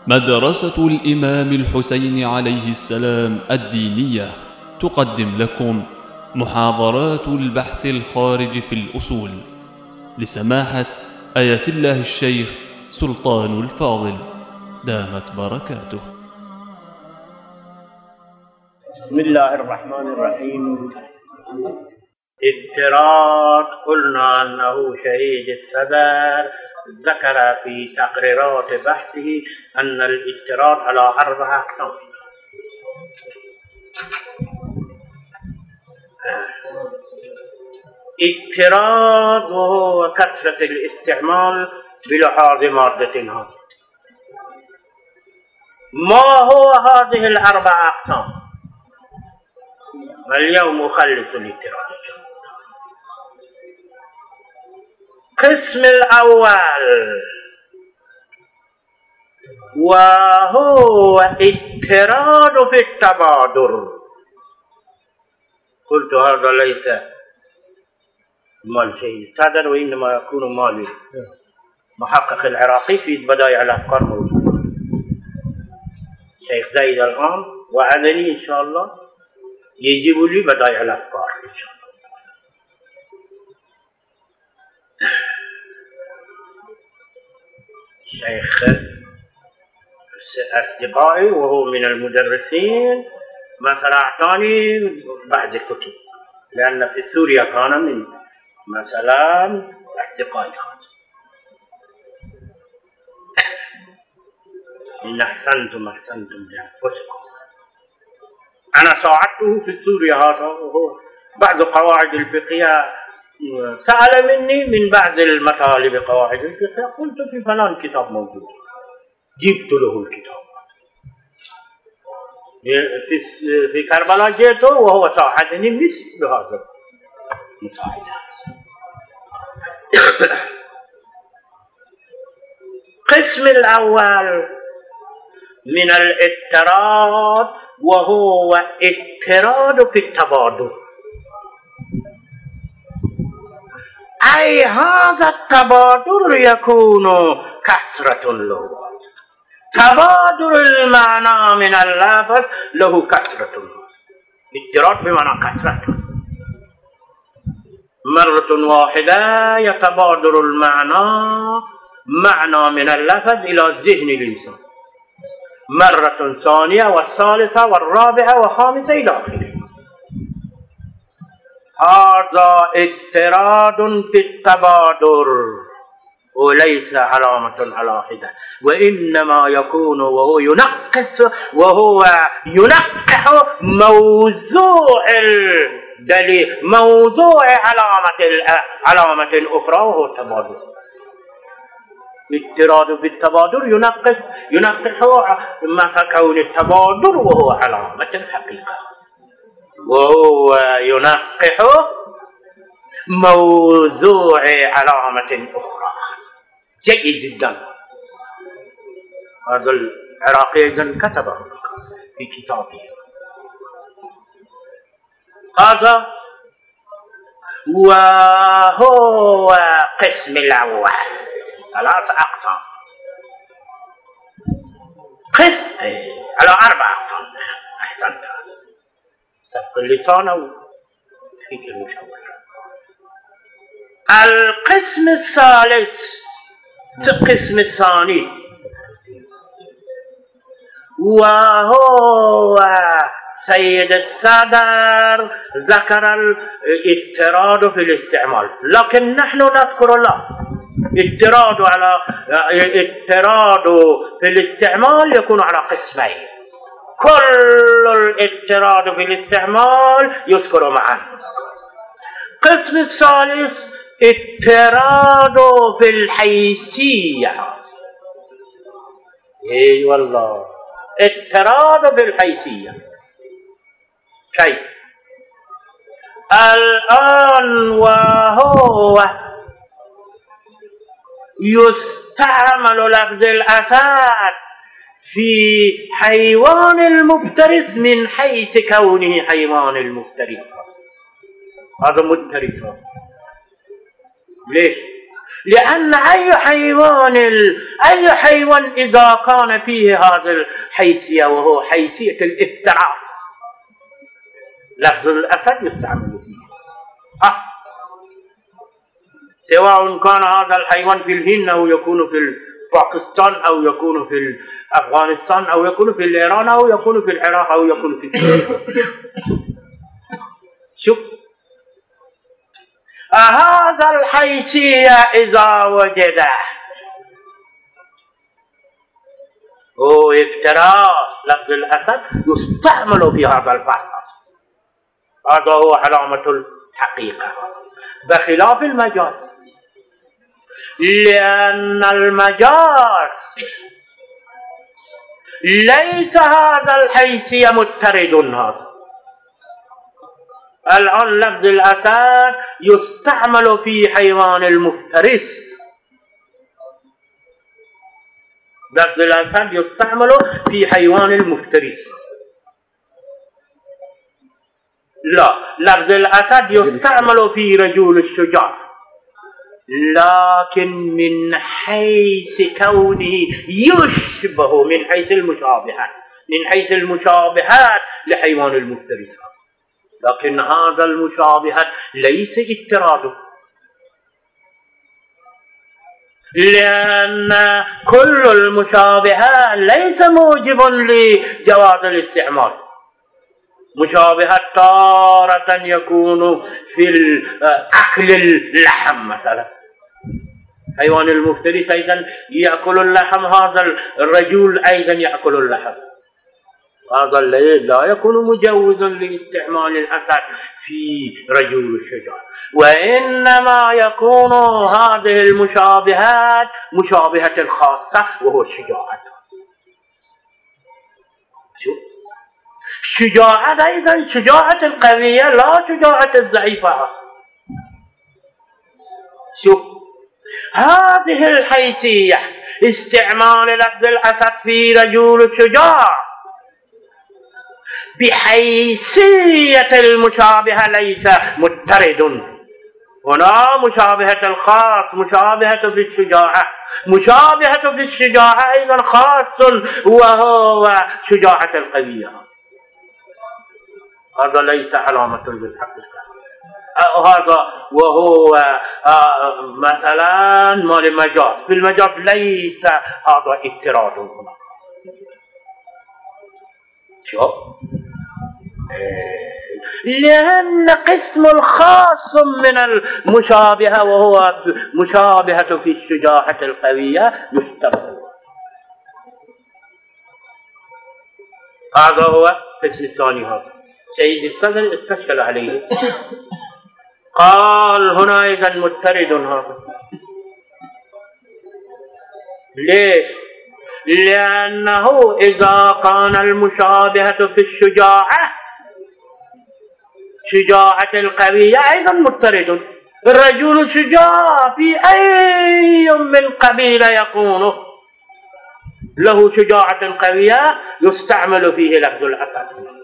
مدرسة الإمام الحسين عليه السلام الدينية تقدم لكم محاضرات البحث الخارج في الأصول لسماحة آية الله الشيخ سلطان الفاضل دامت بركاته. بسم الله الرحمن الرحيم. اضطراد قلنا أنه شهيد الصدر ذكر في تقريرات بحثه أن الاضطراد على 4 أقسام. اضطراد وهو كثرة الاستعمال بلحاظ مادة. ما هو هذه 4 أقسام؟ اليوم أخلص الاضطراد. القسم الأول وهو اضطراد في التبادر. قلت هذا ليس مال شيء الصدر وإنما يكون مال محقق العراقي في بدايع الأفكار موجود شيخ زايد الآن وعدني إن شاء الله يجيب لي بدايع الأفكار إن شاء الله. شيخ أصدقائي وهو من المدرسين مثلا أعطاني بعض الكتب لأن في سوريا كان من مثلا أصدقائي إن أحسنتم لأنفسكم. أنا ساعدته في سوريا هذا وهو بعض قواعد الفقهية سأل مني من بعض المطالب قواعد الفقه قلت في فلان كتاب موجود جبت له الكتاب. في كربلاء جئته وهو ساعدني مثل هذا مساعدة. القسم الأول من الاضطراد وهو اضطراد في التبادل. أي هذا التبادل يكون كسرة له. تبادل المعنى من اللفظ له كسرة. اضطراد بمعنى كسرة. مرة واحدة يتبادل معنى من اللفظ إلى ذهن الإنسان. مرة ثانية والثالثة والرابعة والخامسة إلى آخره. هذا اضطراد في التبادر وليس علامة على حدة وإنما يكون وهو ينقح موضوع الدليل موضوع علامة أخرى وهو التبادر. اضطراد في التبادر ينقح مثلا كون التبادر وهو علامة الحقيقة وهو ينقح موضوع علامة أخرى. جيد جدا. هذا العراقي أيضا كتبه في كتابه. هذا وهو قسم الأول 3 أقسام. قسم على 4 أقسام. أحسنت. سبق اللسان أو فكر مشاور. القسم الثالث القسم الثاني وهو سيد الصدر ذكر الاضطراد في الاستعمال لكن نحن نذكر الله اضطراد في الاستعمال يكون على قسمين. كل الاضطراد في الاستعمال يذكر معا. القسم الثالث اضطراد في الحيثية. اي والله اضطراد في الحيثية. كيف؟ الآن وهو يستعمل لفظ الأسد في حيوان المفترس من حيث كونه حيوان المفترس. هذا مضطرد. ليش؟ لأن أي حيوان إذا كان فيه هذه الحيثية وهو حيثية الافتراس، لفظ الأسد يستعمل فيه، سواء كان هذا الحيوان في الهند أو يكون في باكستان أو يكون في أفغانستان أو يكون في إيران أو يكون في العراق أو يكون في سوريا. شوف هذا الحيثية إذا وجد هو افتراس، لفظ الأسد يستعمل في هذا البحث، هذا هو علامة الحقيقة بخلاف المجاز، لأن المجاز ليس هذا الحيثية مضطرد. هذا الآن لفظ الأسد يستعمل في حيوان المفترس، لفظ الأسد يستعمل في حيوان المفترس، لا، لفظ الأسد يستعمل في رجل الشجاع، لكن من حيث كونه يشبه، من حيث المشابهات لحيوان المفترس، لكن هذا المشابهات ليس اضطراده، لأن كل المشابهات ليس موجب لجواز الاستعمال. مشابهات تارة يكون في أكل اللحم مثلا، حيوان المفترس أيضا يأكل اللحم، هذا الرجل أيضا يأكل اللحم، هذا لا يكون مجوزا لاستعمال الأسد في رجل الشجاع، وإنما يكون هذه المشابهات مشابهة خاصة وهو الشجاعة. شجاعة أيضا شجاعة القوية، لا شجاعة الضعيفة. شوف هذه الحيثية، استعمال لفظ الأسد في رجل الشجاع بحيثية المشابهة ليس مضطرد. هنا مشابهة الخاص، مشابهة في الشجاعة، مشابهة في الشجاعة أيضا خاص وهو شجاعة القوية، هذا ليس علامة للحقيقة. هذا وهو مثلا مال المجاز، في المجاز ليس هذا اضطراد هنا. شوف لأن قسم الخاص من المشابهة وهو مشابهة في الشجاعة القوية يشترط، هذا هو قسم الثاني. هذا سيد الصدر استشكل عليه، قال هنا إذا مضطرد هذا. ليش؟ لأنه إذا كان المشابهة في الشجاعة شجاعة القوية أيضا مضطرد، الرجل الشجاع في أي من قبيلة يكون له شجاعة قوية يستعمل فيه لفظ الأسد،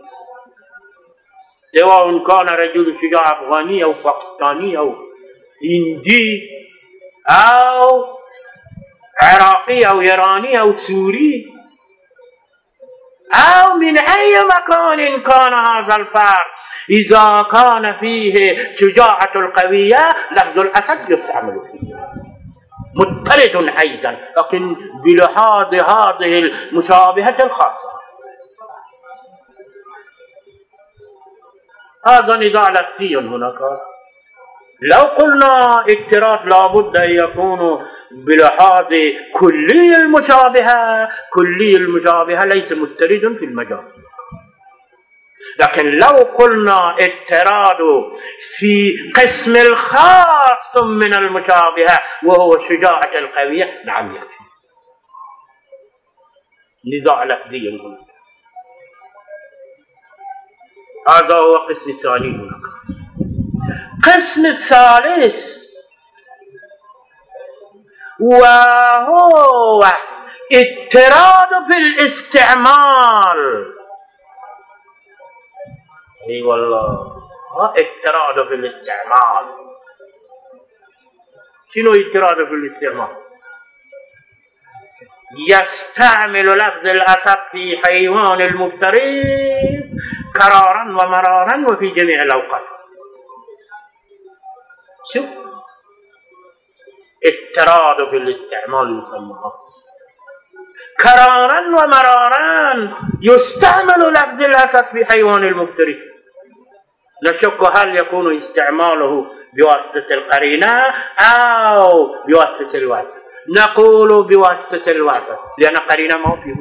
سواء كان رجل شجاع أفغاني أو باكستاني أو هندي أو عراقي أو إيراني أو سوري أو من أي مكان كان هذا الفرد، إذا كان فيه شجاعة القوية لفظ الأسد يستعمل فيه مضطرد أيضا، لكن بلحاظ هذه المشابهة الخاصة. هذا نزاع لفظي هناك. لو قلنا اضطراد لابد أن يكون بلحاظ كلي المشابهة ليس مضطرد في المجاز، لكن لو قلنا اضطراد في قسم الخاص من المشابهة وهو الشجاعة القوية نعم يكفي. نزاع لفظي هنا. هذا هو قسم الثاني هناك. قسم الثالث وهو اضطراد في الاستعمال. اي والله اضطراد في الاستعمال. شنو الترادف في الاستعمال؟ يستعمل لفظ الأسد في حيوان المفترس كرارا ومرارا وفي جميع الأوقات. شوف الترادف في الاستعمال يسمى كرارا ومرارا. يستعمل لفظ الأسد في حيوان المفترس، نشك هل يكون استعماله بواسطة القرينة أو بواسطة الواسطة. نقول بواسطة الواسطة لأن قرينة ما فيه.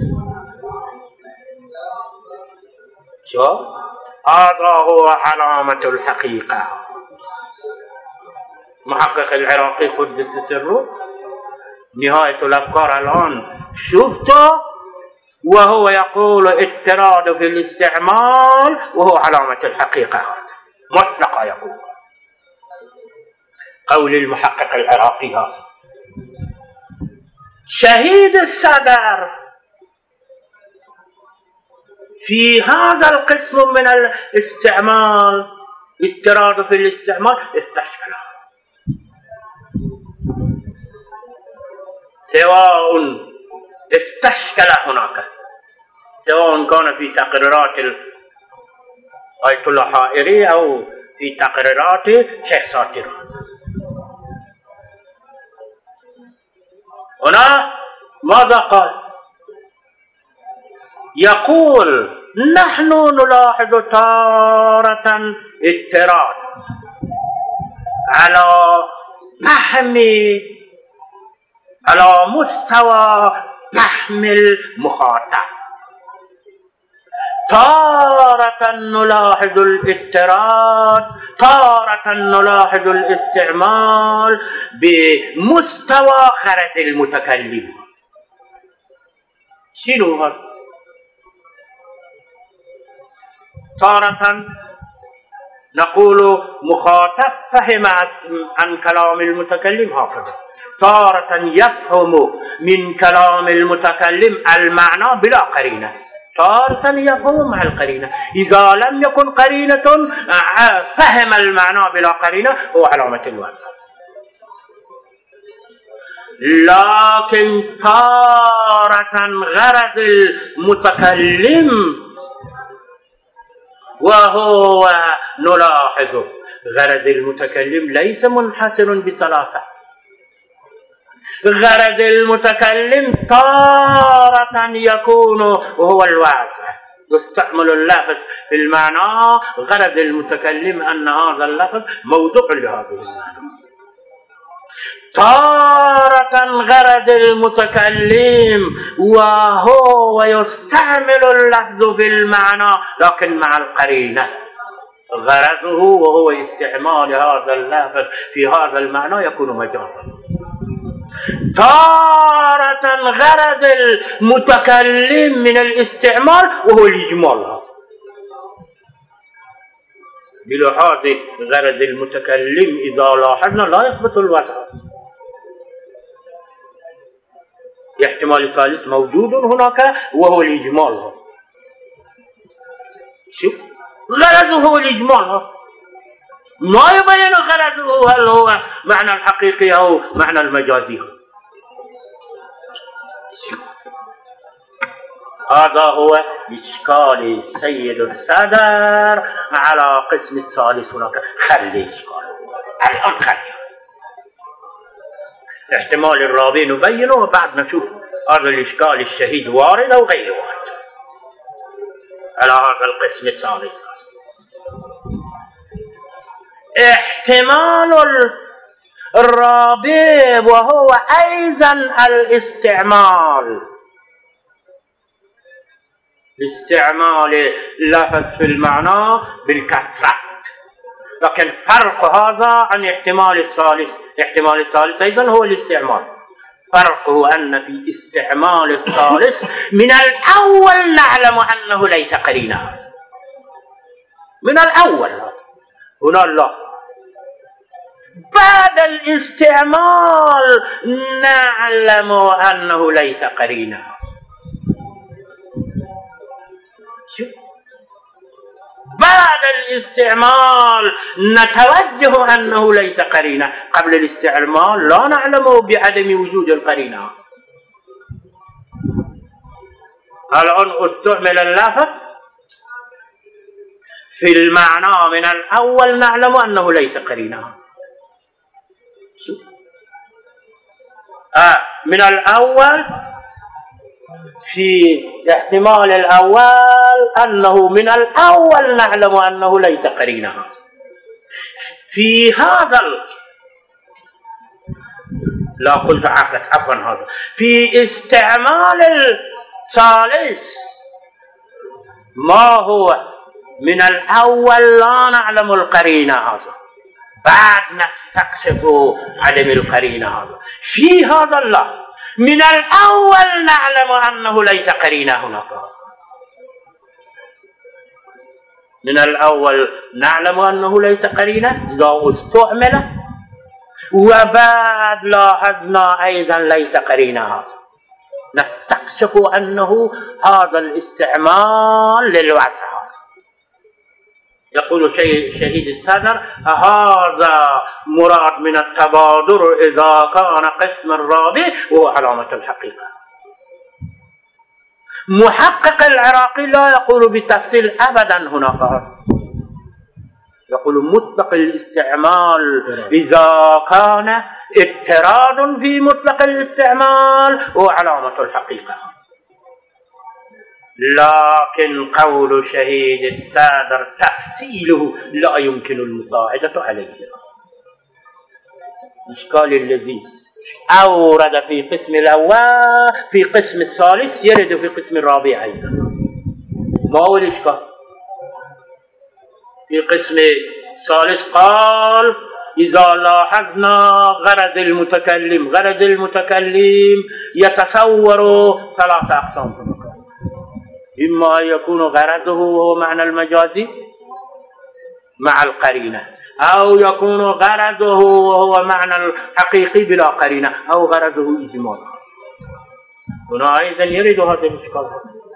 شو هذا هو علامة الحقيقة. محقق العراقي قدس سره نهاية الأفكار الآن شفته وهو يقول اضطراد في الاستعمال وهو علامة الحقيقة مطلقة. يقول قول المحقق العراقي هذا. شهيد الصدر في هذا القسم من الاستعمال اضطراد في الاستعمال استشكل، سواء استشكل هناك، سواء كان في تقريرات آية الله حائري أو في تقريرات شيخ ساتر. هنا ماذا قال؟ يقول نحن نلاحظ تارة اضطراد على مستوى فهم المخاطب، تارة نلاحظ الاضطراد، تارة نلاحظ الاستعمال بمستوى غرض المتكلم. شنو هذا؟ تارة نقول مخاطب فهم عن كلام المتكلم هكذا، تارة يفهم من كلام المتكلم المعنى بلا قرينة، تارة يفهم مع القرينة. إذا لم يكن قرينة فهم المعنى بلا قرينة هو علامة الواسطة. لكن تارة غرض المتكلم وهو نلاحظ غرض المتكلم ليس منحصر بثلاثة. غرض المتكلم تارة يكون وهو الواسع، يستعمل اللفظ في المعنى. غرض المتكلم أن هذا اللفظ موضوع لهذه المعنى. تارة غرض المتكلم وهو يستعمل اللفظ بالمعنى لكن مع القرينة، غرضه وهو استعمال هذا اللفظ في هذا المعنى يكون مجازا. تارة غرض المتكلم من الاستعمال وهو الإجمال. بلحاظ غرض المتكلم إذا لاحظنا لا يثبت الوسط، احتمال ثالث موجود هناك وهو الإجمال. شوف غرضه هو الإجمال، ما يبين غرضه هل هو معنى الحقيقي أو معنى المجازي. هذا هو إشكال السيد الصدر على قسم الثالث. هناك خلي إشكال الآن، خلي احتمال الرابع نبينه وبعد نشوف هذا الإشكال الشهيد وارد أو غير وارد على هذا القسم الثالث. احتمال الرابع وهو أيضا الاستعمال، استعمال لفظ في المعنى بالكسرة، لكن فرق هذا عن احتمال الثالث. احتمال الثالث أيضا هو الاستعمال، فرقه أن في استعمال الثالث من الأول نعلم أنه ليس قرينة، من الأول هنا لا، بعد الاستعمال نعلم أنه ليس قرينة. بعد الاستعمال نتوجه أنه ليس قرينة، قبل الاستعمال لا نعلم بعدم وجود القرينة. الآن استعمل اللفظ في المعنى من الأول نعلم أنه ليس قرينة. من الأول في احتمال الأول أنه من الأول نعلم أنه ليس قرينة. في هذا لا قلت عكس عفوا، هذا في استعمال الثالث ما هو من الأول لا نعلم القرينة، هذا بعد نستكشف عدم القرينة. هذا في هذا الله من الأول نعلم أنه ليس قرينة هناك. من الأول نعلم أنه ليس قرينة إذا استعمل، وبعد لاحظنا أيضا ليس قرينة. هذا نستكشف أنه هذا الاستعمال للوصف. يقول شهيد الصدر هذا مراد من التبادر إذا كان قسم الرابع وهو علامة الحقيقة. محقق العراقي لا يقول بالتفصيل أبدا هناك، يقول مطلق الاستعمال إذا كان اضطراد في مطلق الاستعمال وهو علامة الحقيقة. لكن قول شهيد الصدر تفصيله لا يمكن المساعدة عليه. الإشكال الذي أورد في قسم الأول في قسم الثالث يرد في قسم الرابع أيضا. ما هو الإشكال؟ في قسم الثالث قال إذا لاحظنا غرض المتكلم يتصور ثلاث أقسام: إما أن يكون غرضه معنى المجازي مع القرينة، أو يكون غرضه وهو معنى الحقيقي بلا قرينة، أو غرضه إجمال. هنا أيضا يريد هذا الإشكال.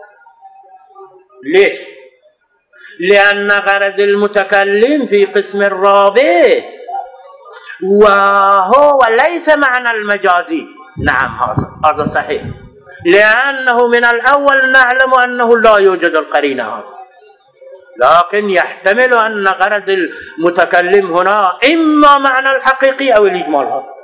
ليش؟ لأن غرض المتكلم في قسم الرابع وهو ليس معنى المجازي. نعم هذا صحيح، لأنه من الأول نعلم أنه لا يوجد القرينة هذا، لكن يحتمل أن غرض المتكلم هنا إما معنى الحقيقي أو الإجمال. هذا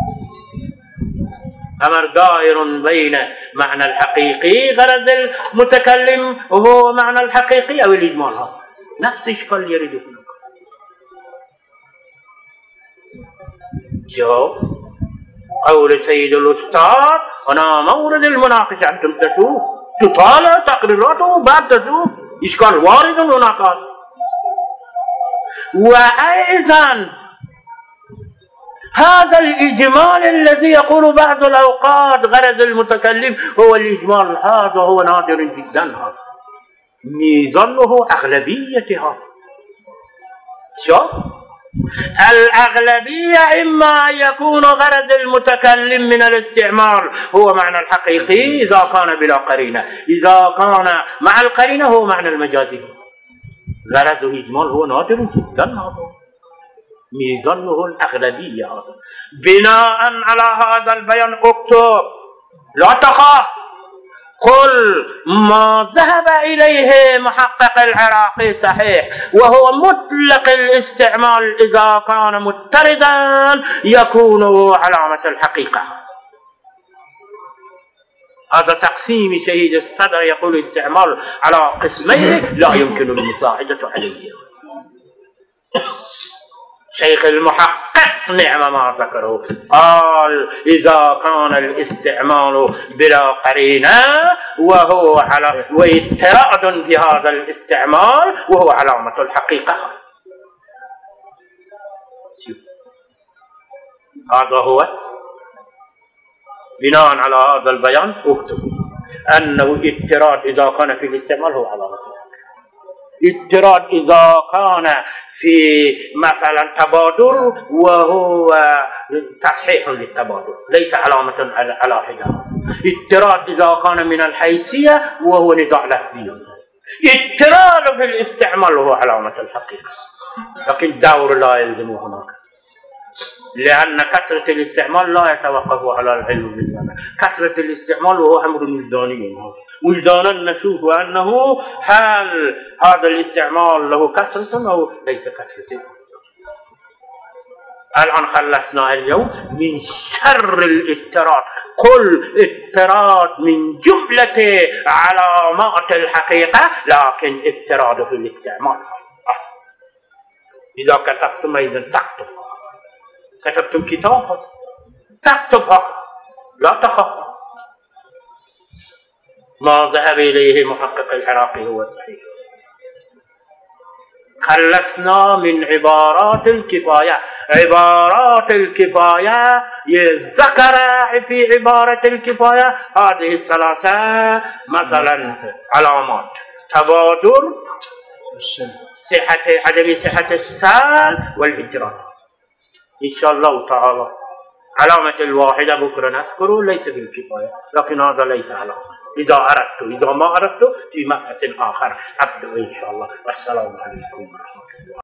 أمر دائر بين معنى الحقيقي غرض المتكلم وهو معنى الحقيقي أو الإجمال. هذا نفس إشكال يريد هناك. شوف قول سيد الأستاذ هنا مورد المناقشة، أنتم تشوف تطالع تقريراته بعد تشوف إشكال وارد هناك. وأيضا هذا الإجمال الذي يقول بعض الأوقات غرض المتكلم هو الإجمال، هذا هو نادر جدا. هذا ميزانه أغلبية. هذا شوف الأغلبية إما أن يكون غرض المتكلم من الاستعمال هو معنى الحقيقي إذا كان بلا قرينة، إذا كان مع القرينة هو معنى المجازي. غرضه إجمال هو نادر جدا. هذا ميزانه الأغلبية. هذا بناء على هذا البيان اكتب، لا تخاف، كل ما ذهب إليه محقق العراقي صحيح، وهو مطلق الاستعمال إذا كان مضطردا يكون علامة الحقيقة. هذا تقسيم شهيد الصدر، يقول استعمال على قسمين لا يمكن المساعدة عليه. شيخ المحقق نعم ما ذكره، قال إذا كان الاستعمال بلا قرينة وهو على واضطراد في هذا الاستعمال وهو علامة الحقيقة. هذا هو بناء على هذا البيان اكتب أنه اضطراد إذا كان في الاستعمال هو علامة الحقيقة. اضطراد إذا كان في مثلا تبادر وهو تصحيح للتبادر ليس علامة على حدة. اضطراد إذا كان من الحيثية وهو نزاع لفظي اضطرار في الاستعمال هو علامة الحقيقة، لكن دور لا يلزم هناك، لأن كثرة الاستعمال لا يتوقف على العلم بالمعنى. كثرة الاستعمال هو أمر وجداني، وجدانا نشوف أنه هل هذا الاستعمال له كثرة أو ليس كثرة. الآن خلصنا اليوم من شر الاضطراد. كل اضطراد من جملة علامات الحقيقة، لكن اضطراد في الاستعمال. إذا كتبتم إذا تكتب، كتبتم كتاب تكتب هكذا، لا تخاف. ما ذهب إليه محقق العراقي هو صحيح. خلصنا من عبارات الكفاية. عبارات الكفاية يذكر في عبارة الكفاية هذه الثلاثة مثلا علامات: تبادر، عدم صحة السال، والإجراء. إن شاء الله تعالى علامة الواحدة بكرة نذكره ليس بالكفاية، لكن هذا ليس علامة. إذا أردت، إذا ما أردت في مبحث آخر أبدأ إن شاء الله. والسلام عليكم ورحمة الله.